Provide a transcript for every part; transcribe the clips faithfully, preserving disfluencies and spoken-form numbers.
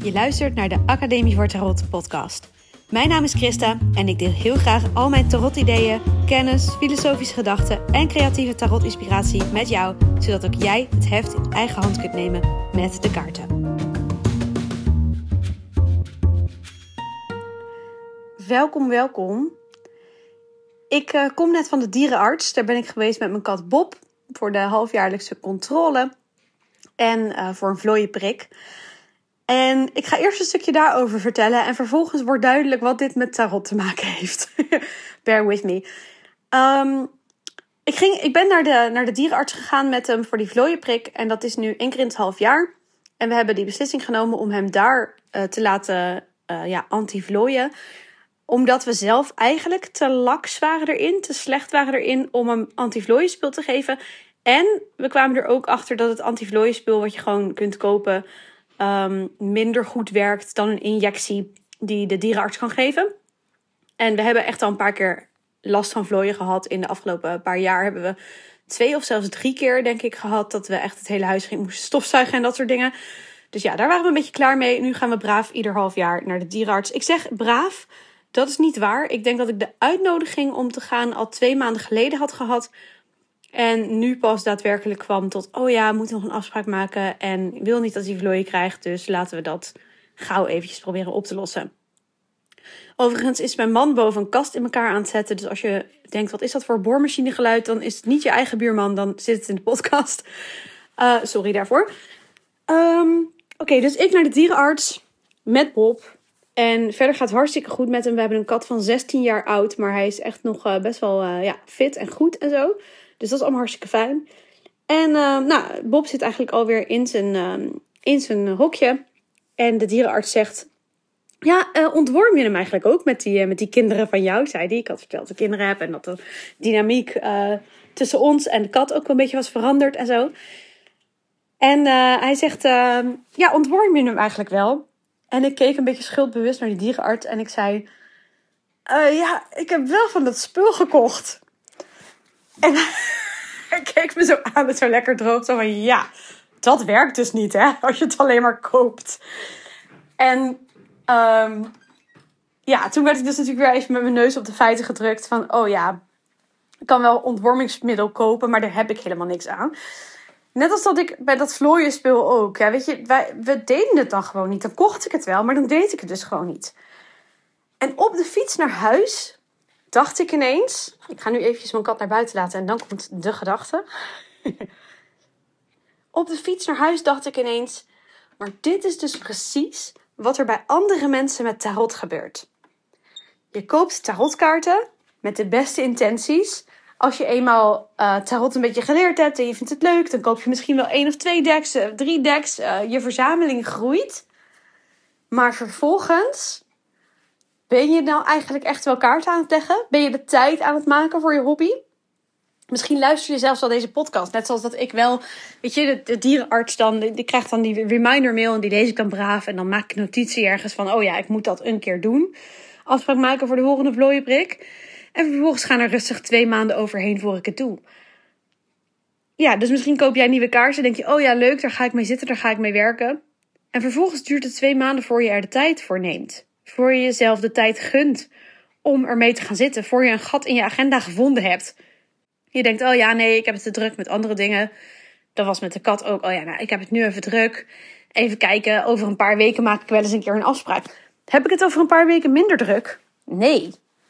Je luistert naar de Academie voor Tarot podcast. Mijn naam is Christa en ik deel heel graag al mijn tarot-ideeën, kennis, filosofische gedachten en creatieve tarot-inspiratie met jou, zodat ook jij het heft in eigen hand kunt nemen met de kaarten. Welkom, welkom. Ik uh, kom net van de dierenarts. Daar ben ik geweest met mijn kat Bob voor de halfjaarlijkse controle en uh, voor een vlooienprik. En ik ga eerst een stukje daarover vertellen en vervolgens wordt duidelijk wat dit met tarot te maken heeft. Bear with me. Um, ik, ging, ik ben naar de, naar de dierenarts gegaan met hem voor die vlooienprik en dat is nu één keer in het half jaar. En we hebben die beslissing genomen om hem daar uh, te laten uh, ja, anti-vlooien. Omdat we zelf eigenlijk te laks waren erin, te slecht waren erin om hem anti-vlooienspul te geven. En we kwamen er ook achter dat het anti-vlooienspul wat je gewoon kunt kopen Um, minder goed werkt dan een injectie die de dierenarts kan geven. En we hebben echt al een paar keer last van vlooien gehad. In de afgelopen paar jaar hebben we twee of zelfs drie keer denk ik gehad dat we echt het hele huis gingen moesten stofzuigen en dat soort dingen. Dus ja, daar waren we een beetje klaar mee. Nu gaan we braaf ieder half jaar naar de dierenarts. Ik zeg braaf, dat is niet waar. Ik denk dat ik de uitnodiging om te gaan al twee maanden geleden had gehad. En nu pas daadwerkelijk kwam tot, oh ja, we moeten nog een afspraak maken. En ik wil niet dat hij vlooien krijgt, dus laten we dat gauw eventjes proberen op te lossen. Overigens is mijn man boven een kast in elkaar aan het zetten. Dus als je denkt, wat is dat voor boormachinegeluid? Dan is het niet je eigen buurman, dan zit het in de podcast. Uh, sorry daarvoor. Um, Oké, okay, dus ik naar de dierenarts met Bob. En verder gaat het hartstikke goed met hem. We hebben een kat van zestien jaar oud, maar hij is echt nog uh, best wel uh, ja, fit en goed en zo. Dus dat is allemaal hartstikke fijn. En uh, nou, Bob zit eigenlijk alweer in zijn, uh, in zijn hokje. En de dierenarts zegt, ja, uh, ontworm je hem eigenlijk ook met die, uh, met die kinderen van jou, zei hij. Ik had verteld dat ik kinderen heb en dat de dynamiek uh, tussen ons en de kat ook wel een beetje was veranderd en zo. En uh, hij zegt, uh, ja, ontworm je hem eigenlijk wel? En ik keek een beetje schuldbewust naar die dierenarts en ik zei, uh, ja, ik heb wel van dat spul gekocht. En hij keek me zo aan met zo lekker droog. Zo van, ja, dat werkt dus niet, hè. Als je het alleen maar koopt. En um, ja, toen werd ik dus natuurlijk weer even met mijn neus op de feiten gedrukt. Van, oh ja, ik kan wel ontwormingsmiddel kopen, maar daar heb ik helemaal niks aan. Net als dat ik bij dat vlooienspul ook. Ja, weet je, wij, we deden het dan gewoon niet. Dan kocht ik het wel, maar dan deed ik het dus gewoon niet. En op de fiets naar huis dacht ik ineens, ik ga nu eventjes mijn kat naar buiten laten en dan komt de gedachte. Op de fiets naar huis dacht ik ineens, maar dit is dus precies wat er bij andere mensen met tarot gebeurt. Je koopt tarotkaarten met de beste intenties. Als je eenmaal uh, tarot een beetje geleerd hebt en je vindt het leuk, dan koop je misschien wel één of twee decks, uh, drie decks. Uh, je verzameling groeit. Maar vervolgens, ben je nou eigenlijk echt wel kaart aan het leggen? Ben je de tijd aan het maken voor je hobby? Misschien luister je zelfs al deze podcast. Net zoals dat ik wel, weet je, de, de dierenarts dan, die, die krijgt dan die reminder mail en die lees ik dan braaf. En dan maak ik notitie ergens van, oh ja, ik moet dat een keer doen. Afspraak maken voor de volgende vlooienprik. En vervolgens gaan er rustig twee maanden overheen voor ik het doe. Ja, dus misschien koop jij nieuwe kaarten. Denk je, oh ja, leuk, daar ga ik mee zitten, daar ga ik mee werken. En vervolgens duurt het twee maanden voor je er de tijd voor neemt. Voor je jezelf de tijd gunt om ermee te gaan zitten. Voor je een gat in je agenda gevonden hebt. Je denkt, oh ja, nee, ik heb het te druk met andere dingen. Dat was met de kat ook. Oh ja, nou, ik heb het nu even druk. Even kijken, over een paar weken maak ik wel eens een keer een afspraak. Heb ik het over een paar weken minder druk? Nee.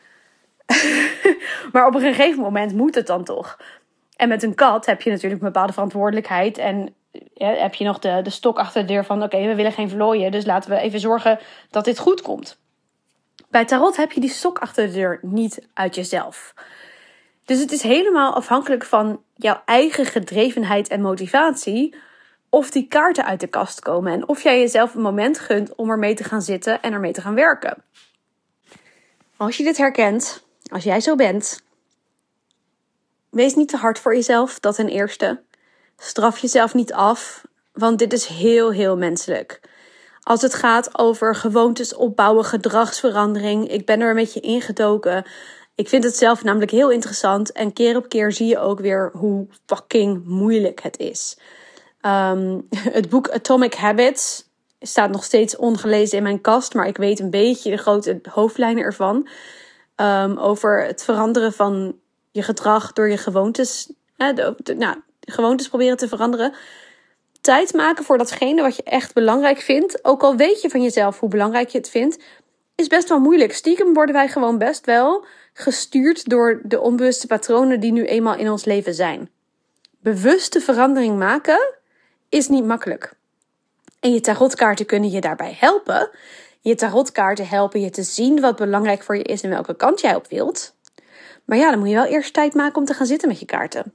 Maar op een gegeven moment moet het dan toch. En met een kat heb je natuurlijk een bepaalde verantwoordelijkheid. En ja, heb je nog de, de stok achter de deur van, oké, okay, we willen geen vlooien. Dus laten we even zorgen dat dit goed komt. Bij tarot heb je die stok achter de deur niet uit jezelf. Dus het is helemaal afhankelijk van jouw eigen gedrevenheid en motivatie of die kaarten uit de kast komen. En of jij jezelf een moment gunt om ermee te gaan zitten en ermee te gaan werken. Als je dit herkent, als jij zo bent, wees niet te hard voor jezelf, dat ten eerste. Straf jezelf niet af, want dit is heel, heel menselijk. Als het gaat over gewoontes opbouwen, gedragsverandering, ik ben er een beetje ingedoken. Ik vind het zelf namelijk heel interessant en keer op keer zie je ook weer hoe fucking moeilijk het is. Um, het boek Atomic Habits staat nog steeds ongelezen in mijn kast, maar ik weet een beetje de grote hoofdlijnen ervan. Um, over het veranderen van je gedrag door je gewoontes, eh, de, de, nou, de gewoontes proberen te veranderen. Tijd maken voor datgene wat je echt belangrijk vindt. Ook al weet je van jezelf hoe belangrijk je het vindt, is best wel moeilijk. Stiekem worden wij gewoon best wel gestuurd door de onbewuste patronen die nu eenmaal in ons leven zijn. Bewuste verandering maken is niet makkelijk. En je tarotkaarten kunnen je daarbij helpen. Je tarotkaarten helpen je te zien wat belangrijk voor je is en welke kant jij op wilt. Maar ja, dan moet je wel eerst tijd maken om te gaan zitten met je kaarten.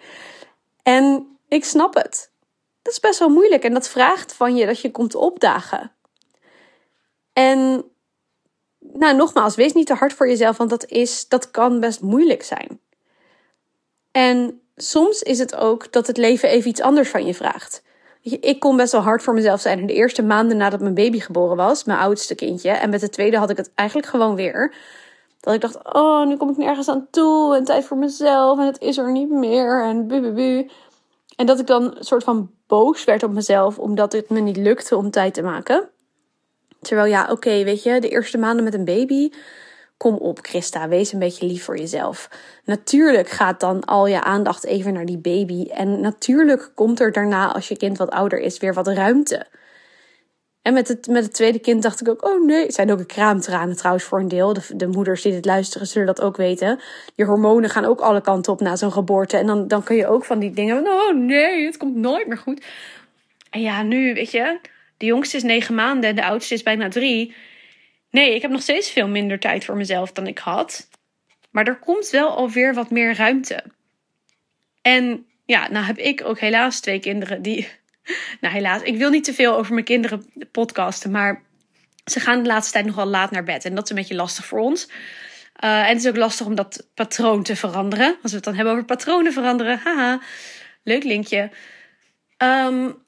En ik snap het. Dat is best wel moeilijk en dat vraagt van je dat je komt opdagen. En nou, nogmaals, wees niet te hard voor jezelf, want dat, is, dat kan best moeilijk zijn. En soms is het ook dat het leven even iets anders van je vraagt. Ik kon best wel hard voor mezelf zijn in de eerste maanden nadat mijn baby geboren was, mijn oudste kindje. En met de tweede had ik het eigenlijk gewoon weer. Dat ik dacht, oh, nu kom ik nergens aan toe en tijd voor mezelf en het is er niet meer en bu bu bu. En dat ik dan een soort van boos werd op mezelf omdat het me niet lukte om tijd te maken. Terwijl ja, oké, okay, weet je, de eerste maanden met een baby, kom op Christa, wees een beetje lief voor jezelf. Natuurlijk gaat dan al je aandacht even naar die baby. En natuurlijk komt er daarna, als je kind wat ouder is, weer wat ruimte. En met het, met het tweede kind dacht ik ook, oh nee, het zijn ook kraamtranen trouwens voor een deel. De, de moeders die dit luisteren zullen dat ook weten. Je hormonen gaan ook alle kanten op na zo'n geboorte. En dan, dan kun je ook van die dingen, oh nee, het komt nooit meer goed. En ja, nu, weet je, de jongste is negen maanden en de oudste is bijna drie. Nee, ik heb nog steeds veel minder tijd voor mezelf dan ik had. Maar er komt wel alweer wat meer ruimte. En ja, nou heb ik ook helaas twee kinderen die... Nou helaas, ik wil niet te veel over mijn kinderen podcasten. Maar ze gaan de laatste tijd nogal laat naar bed. En dat is een beetje lastig voor ons. Uh, en het is ook lastig om dat patroon te veranderen. Als we het dan hebben over patronen veranderen. Haha, leuk linkje. Um,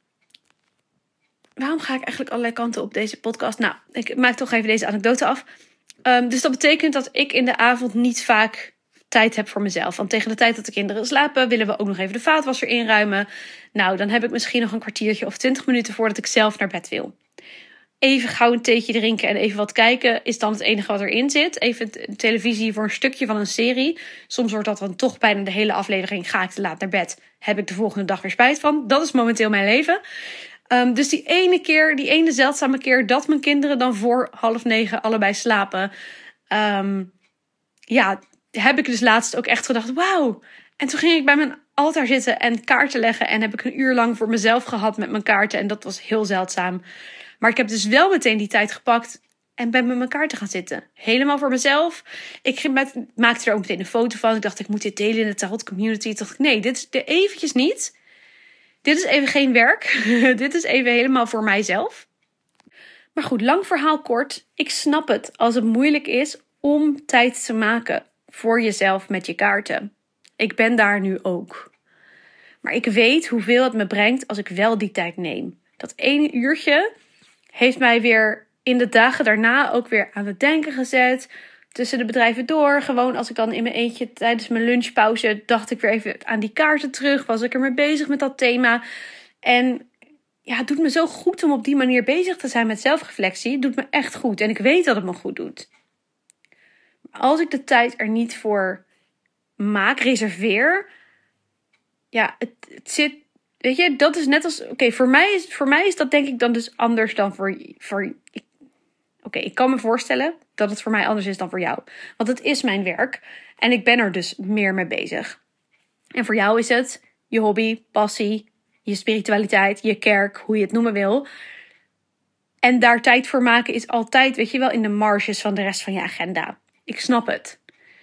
waarom ga ik eigenlijk allerlei kanten op deze podcast? Nou, ik maak toch even deze anekdote af. Um, dus dat betekent dat ik in de avond niet vaak tijd heb voor mezelf. Want tegen de tijd dat de kinderen slapen, willen we ook nog even de vaatwasser inruimen. Nou, dan heb ik misschien nog een kwartiertje of twintig minuten voordat ik zelf naar bed wil. Even gauw een theetje drinken en even wat kijken is dan het enige wat erin zit. Even televisie voor een stukje van een serie. Soms wordt dat dan toch bijna de hele aflevering. Ga ik te laat naar bed? Heb ik de volgende dag weer spijt van? Dat is momenteel mijn leven. Um, dus die ene keer, die ene zeldzame keer dat mijn kinderen dan voor half negen allebei slapen. Um, ja, heb ik dus laatst ook echt gedacht, wauw. En toen ging ik bij mijn altaar zitten en kaarten leggen. En heb ik een uur lang voor mezelf gehad met mijn kaarten. En dat was heel zeldzaam. Maar ik heb dus wel meteen die tijd gepakt en ben met mijn kaarten gaan zitten. Helemaal voor mezelf. Ik met, maakte er ook meteen een foto van. Ik dacht, ik moet dit delen in de tarot community. Toen dacht ik, nee, dit is de eventjes niet. Dit is even geen werk. Dit is even helemaal voor mijzelf. Maar goed, lang verhaal kort. Ik snap het als het moeilijk is om tijd te maken voor jezelf met je kaarten. Ik ben daar nu ook. Maar ik weet hoeveel het me brengt als ik wel die tijd neem. Dat ene uurtje heeft mij weer in de dagen daarna ook weer aan het denken gezet. Tussen de bedrijven door. Gewoon als ik dan in mijn eentje tijdens mijn lunchpauze dacht ik weer even aan die kaarten terug. Was ik ermee bezig met dat thema. En ja, het doet me zo goed om op die manier bezig te zijn met zelfreflectie. Het doet me echt goed. En ik weet dat het me goed doet. Maar als ik de tijd er niet voor maak, reserveer. Ja, het, het zit... Weet je, dat is net als... Oké, okay, voor, mij is, voor mij is dat denk ik dan dus anders dan voor... voor Oké, okay, ik kan me voorstellen dat het voor mij anders is dan voor jou. Want het is mijn werk. En ik ben er dus meer mee bezig. En voor jou is het je hobby, passie, je spiritualiteit, je kerk, hoe je het noemen wil. En daar tijd voor maken is altijd, weet je wel, in de marges van de rest van je agenda. Ik snap het.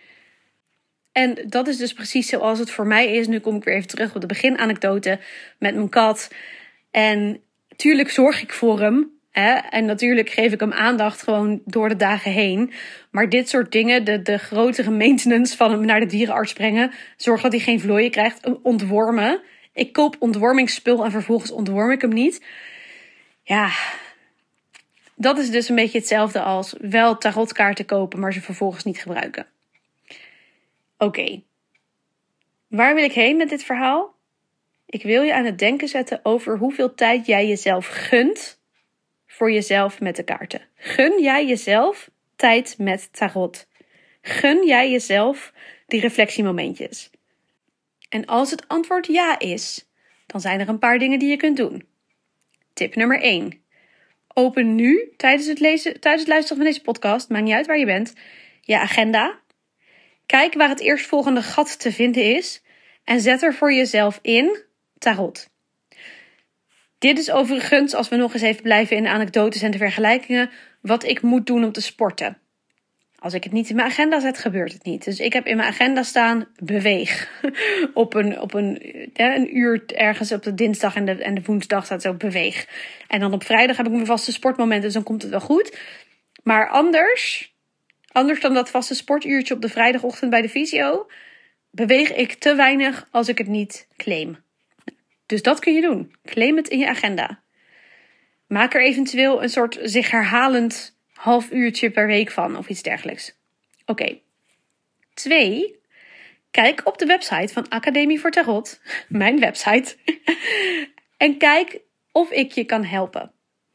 En dat is dus precies zoals het voor mij is. Nu kom ik weer even terug op de beginanekdote met mijn kat. En tuurlijk zorg ik voor hem. Hè? En natuurlijk geef ik hem aandacht gewoon door de dagen heen. Maar dit soort dingen, de, de grotere maintenance van hem naar de dierenarts brengen. Zorg dat hij geen vlooien krijgt. Ontwormen. Ik koop ontwormingsspul en vervolgens ontworm ik hem niet. Ja, dat is dus een beetje hetzelfde als wel tarotkaarten kopen, maar ze vervolgens niet gebruiken. Oké, okay. Waar wil ik heen met dit verhaal? Ik wil je aan het denken zetten over hoeveel tijd jij jezelf gunt voor jezelf met de kaarten. Gun jij jezelf tijd met tarot? Gun jij jezelf die reflectiemomentjes? En als het antwoord ja is, dan zijn er een paar dingen die je kunt doen. Tip nummer één. Open nu, tijdens het, lezen, tijdens het luisteren van deze podcast, maakt niet uit waar je bent, je agenda. Kijk waar het eerstvolgende gat te vinden is en zet er voor jezelf in tarot. Dit is overigens, als we nog eens even blijven in de anekdotes en de vergelijkingen, wat ik moet doen om te sporten. Als ik het niet in mijn agenda zet, gebeurt het niet. Dus ik heb in mijn agenda staan, beweeg. op een, op een, ja, een uur ergens op de dinsdag en de, en de woensdag staat zo beweeg. En dan op vrijdag heb ik mijn vaste sportmomenten, dus dan komt het wel goed. Maar anders, anders dan dat vaste sportuurtje op de vrijdagochtend bij de fysio, beweeg ik te weinig als ik het niet claim. Dus dat kun je doen. Claim het in je agenda. Maak er eventueel een soort zich herhalend half uurtje per week van of iets dergelijks. Oké. Okay. Twee. Kijk op de website van Academie voor Tarot, mijn website, en kijk of ik je kan helpen.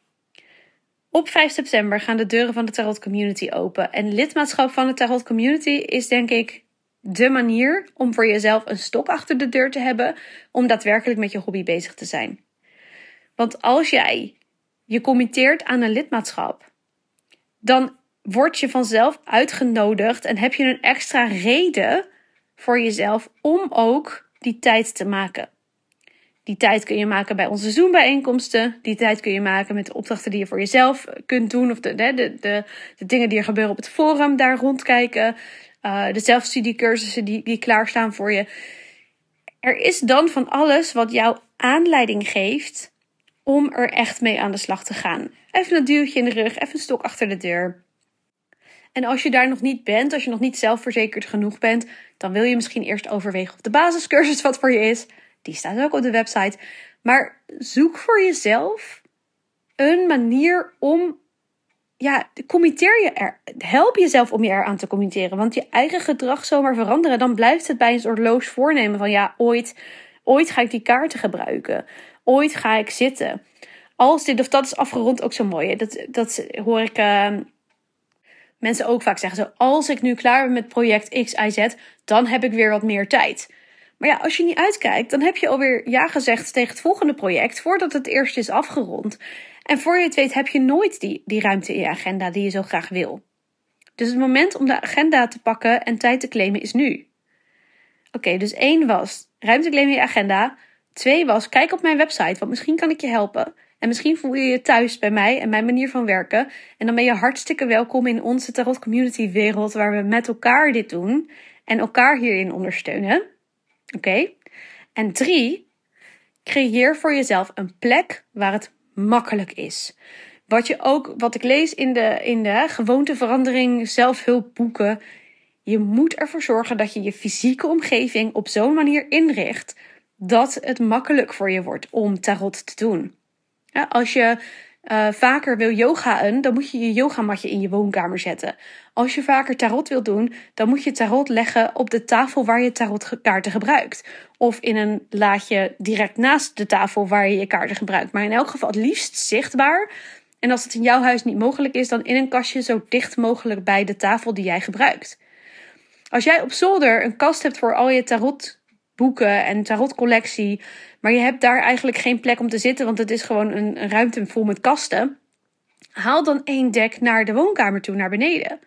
Op vijf september gaan de deuren van de Tarot Community open. En lidmaatschap van de Tarot Community is denk ik de manier om voor jezelf een stok achter de deur te hebben om daadwerkelijk met je hobby bezig te zijn. Want als jij je committeert aan een lidmaatschap, dan word je vanzelf uitgenodigd en heb je een extra reden voor jezelf om ook die tijd te maken. Die tijd kun je maken bij onze Zoom-bijeenkomsten. Die tijd kun je maken met de opdrachten die je voor jezelf kunt doen. Of de, de, de, de, de dingen die er gebeuren op het forum, daar rondkijken. Uh, de zelfstudiecursussen die, die klaarstaan voor je. Er is dan van alles wat jou aanleiding geeft om er echt mee aan de slag te gaan. Even een duwtje in de rug, even een stok achter de deur. En als je daar nog niet bent, als je nog niet zelfverzekerd genoeg bent, dan wil je misschien eerst overwegen of de basiscursus wat voor je is. Die staat ook op de website. Maar zoek voor jezelf een manier om, ja, committeer je er. Help jezelf om je eraan te committeren. Want je eigen gedrag zomaar veranderen, dan blijft het bij een soort loos voornemen van ja, ooit, ooit ga ik die kaarten gebruiken. Ooit ga ik zitten. Als dit of dat is afgerond, ook zo mooi. Dat, dat hoor ik uh, mensen ook vaak zeggen. Zo, als ik nu klaar ben met project X, Y, Z, dan heb ik weer wat meer tijd. Maar ja, als je niet uitkijkt, dan heb je alweer ja gezegd tegen het volgende project voordat het eerst is afgerond. En voor je het weet heb je nooit die, die ruimte in je agenda die je zo graag wil. Dus het moment om de agenda te pakken en tijd te claimen is nu. Oké, okay, dus één was ruimte claimen in je agenda. Twee was kijk op mijn website, want misschien kan ik je helpen. En misschien voel je je thuis bij mij en mijn manier van werken. En dan ben je hartstikke welkom in onze Tarot Community wereld waar we met elkaar dit doen. En elkaar hierin ondersteunen. Oké. Okay. En drie, creëer voor jezelf een plek waar het makkelijk is. Wat je ook, wat ik lees in de, in de gewoonteverandering, zelfhulpboeken. Je moet ervoor zorgen dat je je fysieke omgeving op zo'n manier inricht dat het makkelijk voor je wordt om tarot te doen. Ja, als je uh, vaker wil yogaën, dan moet je je yogamatje in je woonkamer zetten. Als je vaker tarot wilt doen, dan moet je tarot leggen op de tafel waar je tarotkaarten gebruikt. Of in een laadje direct naast de tafel waar je je kaarten gebruikt. Maar in elk geval het liefst zichtbaar. En als het in jouw huis niet mogelijk is, dan in een kastje zo dicht mogelijk bij de tafel die jij gebruikt. Als jij op zolder een kast hebt voor al je tarotboeken en tarotcollectie, maar je hebt daar eigenlijk geen plek om te zitten, want het is gewoon een, een ruimte vol met kasten, haal dan één dek naar de woonkamer toe, naar beneden.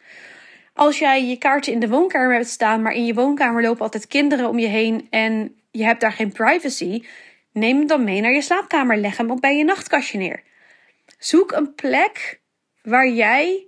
Als jij je kaarten in de woonkamer hebt staan, maar in je woonkamer lopen altijd kinderen om je heen en je hebt daar geen privacy, neem hem dan mee naar je slaapkamer, leg hem op bij je nachtkastje neer. Zoek een plek waar jij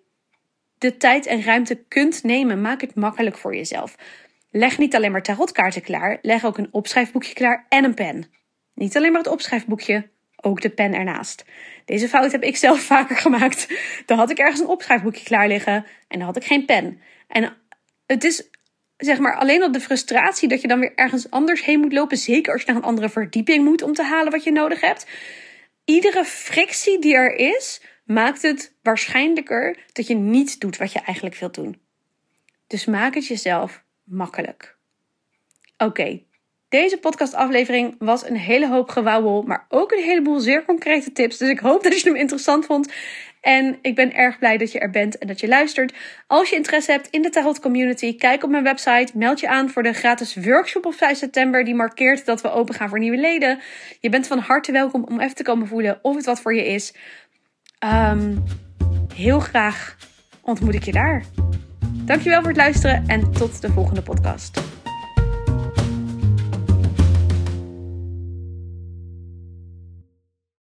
de tijd en ruimte kunt nemen. Maak het makkelijk voor jezelf. Leg niet alleen maar tarotkaarten klaar, leg ook een opschrijfboekje klaar en een pen. Niet alleen maar het opschrijfboekje, ook de pen ernaast. Deze fout heb ik zelf vaker gemaakt. Dan had ik ergens een opschrijfboekje klaar liggen en dan had ik geen pen. En het is zeg maar alleen al de frustratie dat je dan weer ergens anders heen moet lopen. Zeker als je naar een andere verdieping moet om te halen wat je nodig hebt. Iedere frictie die er is, maakt het waarschijnlijker dat je niet doet wat je eigenlijk wilt doen. Dus maak het jezelf makkelijk. Oké, okay. Deze podcastaflevering was een hele hoop gewauwel, maar ook een heleboel zeer concrete tips. Dus ik hoop dat je hem interessant vond. En ik ben erg blij dat je er bent en dat je luistert. Als je interesse hebt in de Tarot Community, kijk op mijn website. Meld je aan voor de gratis workshop op vijf september. Die markeert dat we open gaan voor nieuwe leden. Je bent van harte welkom om even te komen voelen of het wat voor je is. Um, heel graag ontmoet ik je daar. Dankjewel voor het luisteren en tot de volgende podcast.